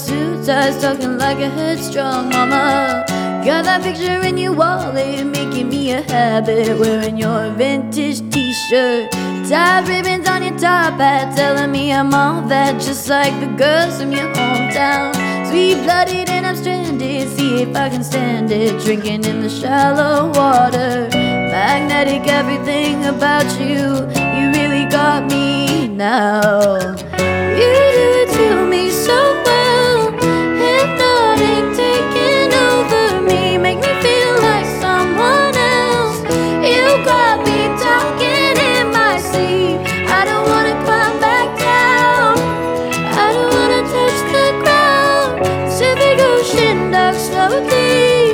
suit ties, talking like a headstrong mama. Got that picture in your wallet, making me a habit, wearing your vintage t-shirt, tied ribbons on your top hat, telling me I'm all that, just like the girls from your hometown. Sweet-blooded and I'm stranded, see if I can stand it, drinking in the shallow water. Magnetic, everything about you, you really got me now. You